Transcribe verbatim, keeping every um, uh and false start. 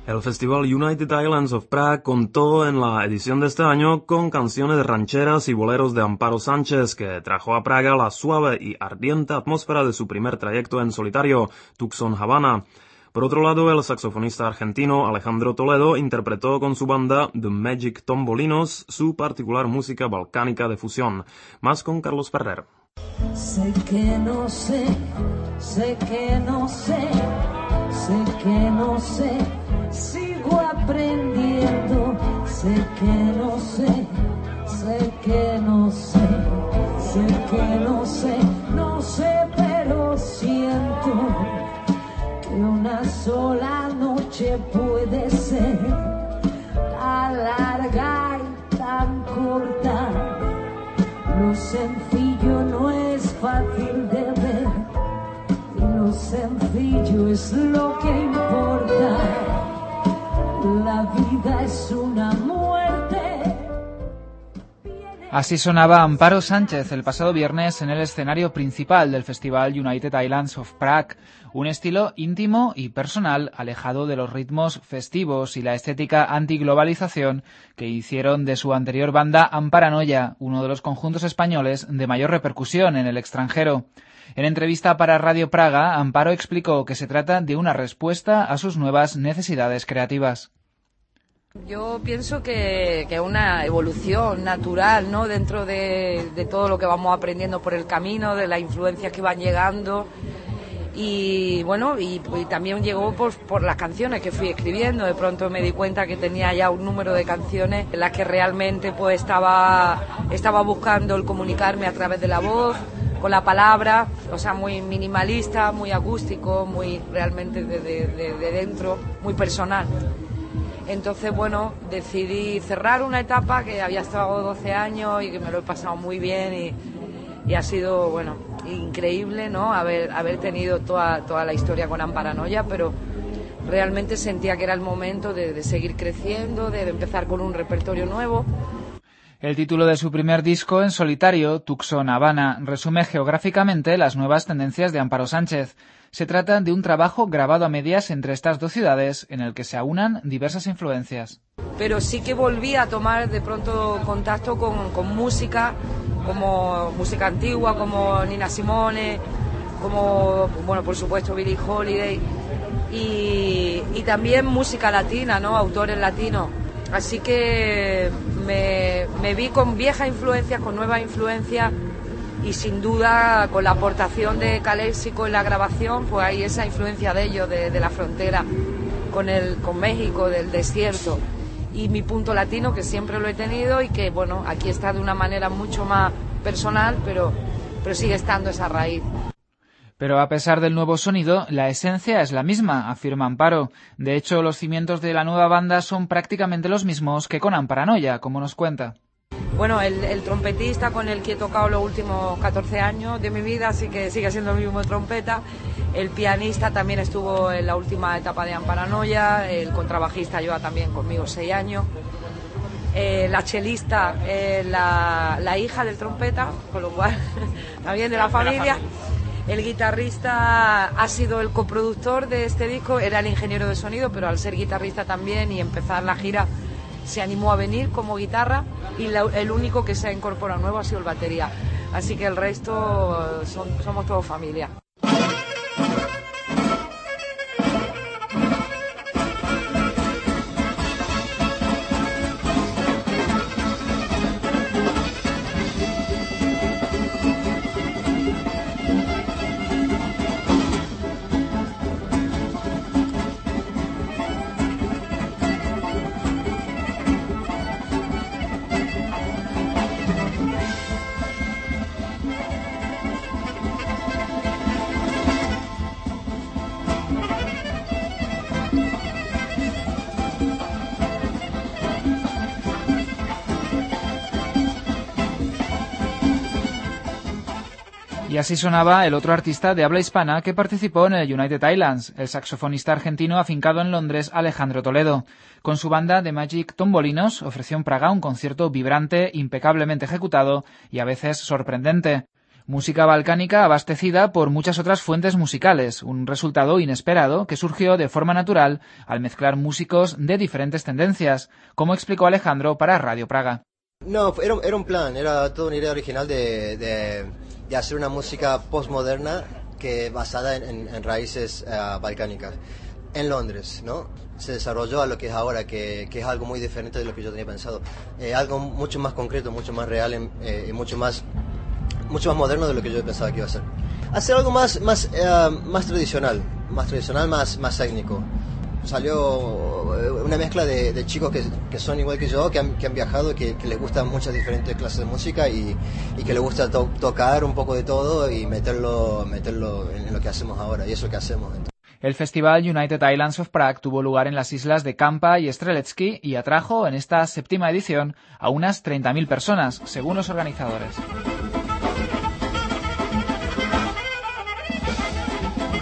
El festival United Islands of Prague contó en la edición de este año con canciones rancheras y boleros de Amparo Sánchez, que trajo a Praga la suave y ardiente atmósfera de su primer trayecto en solitario, Tucson Havana. Por otro lado, el saxofonista argentino Alejandro Toledo interpretó con su banda The Magic Tombolinos su particular música balcánica de fusión. Más con Carlos Ferrer. Sé que no sé, sé que no sé, sé que no sé, sigo aprendiendo, sé que no sé, sé que no sé, sé que no sé, no sé, pero siento que una sola noche puede ser tan larga y tan corta. Lo sencillo no es fácil de ver, y lo sencillo es lo que importa. La vida es una muerte. Así sonaba Amparo Sánchez el pasado viernes en el escenario principal del Festival United Islands of Prague, un estilo íntimo y personal alejado de los ritmos festivos y la estética antiglobalización que hicieron de su anterior banda Amparanoia, uno de los conjuntos españoles de mayor repercusión en el extranjero. En entrevista para Radio Praga, Amparo explicó que se trata de una respuesta a sus nuevas necesidades creativas. Yo pienso que es una evolución natural, ¿no? Dentro de, de todo lo que vamos aprendiendo por el camino, de las influencias que van llegando. Y bueno, y, y también llegó por, por las canciones que fui escribiendo. De pronto me di cuenta que tenía ya un número de canciones en las que realmente pues estaba, estaba buscando el comunicarme a través de la voz, con la palabra, o sea, muy minimalista, muy acústico, muy realmente de, de, de, de dentro, muy personal. Entonces, bueno, decidí cerrar una etapa que había estado doce años y que me lo he pasado muy bien y, y ha sido, bueno, increíble, ¿no? Haber, haber tenido toda, toda la historia con Amparanoia, pero realmente sentía que era el momento de, de seguir creciendo, de, de empezar con un repertorio nuevo. El título de su primer disco en solitario, Tucson Havana, resume geográficamente las nuevas tendencias de Amparo Sánchez. Se trata de un trabajo grabado a medias entre estas dos ciudades en el que se aunan diversas influencias. Pero sí que volví a tomar de pronto contacto con, con música, como música antigua, como Nina Simone, como, bueno, por supuesto Billie Holiday, y, y también música latina, ¿no? Autores latinos. Así que me, me vi con viejas influencias, con nuevas influencias, y sin duda con la aportación de Caléxico en la grabación, pues hay esa influencia de ellos, de, de la frontera con, el, con México, del desierto, y mi punto latino, que siempre lo he tenido y que, bueno, aquí está de una manera mucho más personal, pero, pero sigue estando esa raíz. Pero a pesar del nuevo sonido, la esencia es la misma, afirma Amparo. De hecho, los cimientos de la nueva banda son prácticamente los mismos que con Amparanoia, como nos cuenta. Bueno, el, el trompetista con el que he tocado los últimos catorce años de mi vida, así que sigue siendo el mismo trompeta. El pianista también estuvo en la última etapa de Amparanoia. El contrabajista lleva también conmigo seis años. Eh, la chelista, eh, la, la hija del trompeta, con lo cual también de la familia. El guitarrista ha sido el coproductor de este disco, era el ingeniero de sonido, pero al ser guitarrista también y empezar la gira se animó a venir como guitarra, y la, el único que se ha incorporado nuevo ha sido el batería. Así que el resto son, somos todos familia. Y así sonaba el otro artista de habla hispana que participó en el United Islands, el saxofonista argentino afincado en Londres Alejandro Toledo. Con su banda The Magic Tombolinos ofreció en Praga un concierto vibrante, impecablemente ejecutado y a veces sorprendente. Música balcánica abastecida por muchas otras fuentes musicales, un resultado inesperado que surgió de forma natural al mezclar músicos de diferentes tendencias, como explicó Alejandro para Radio Praga. No, era, era un plan, era toda una idea original de, de, de hacer una música postmoderna que basada en, en, en raíces uh, balcánicas. En Londres, ¿no? Se desarrolló a lo que es ahora, que, que es algo muy diferente de lo que yo tenía pensado. Eh, algo mucho más concreto, mucho más real eh, y mucho más... mucho más moderno de lo que yo pensaba que iba a ser. Hacer algo más más uh, más tradicional, más tradicional, más más técnico. Salió una mezcla de, de chicos que, que son igual que yo, que han, que han viajado, que, que les gustan muchas diferentes clases de música y, y que les gusta to tocar un poco de todo y meterlo meterlo en, en lo que hacemos ahora, y eso que hacemos. Entonces. El festival United Islands of Prague tuvo lugar en las islas de Kampa y Strelecki y atrajo en esta séptima edición a unas treinta mil personas, según los organizadores.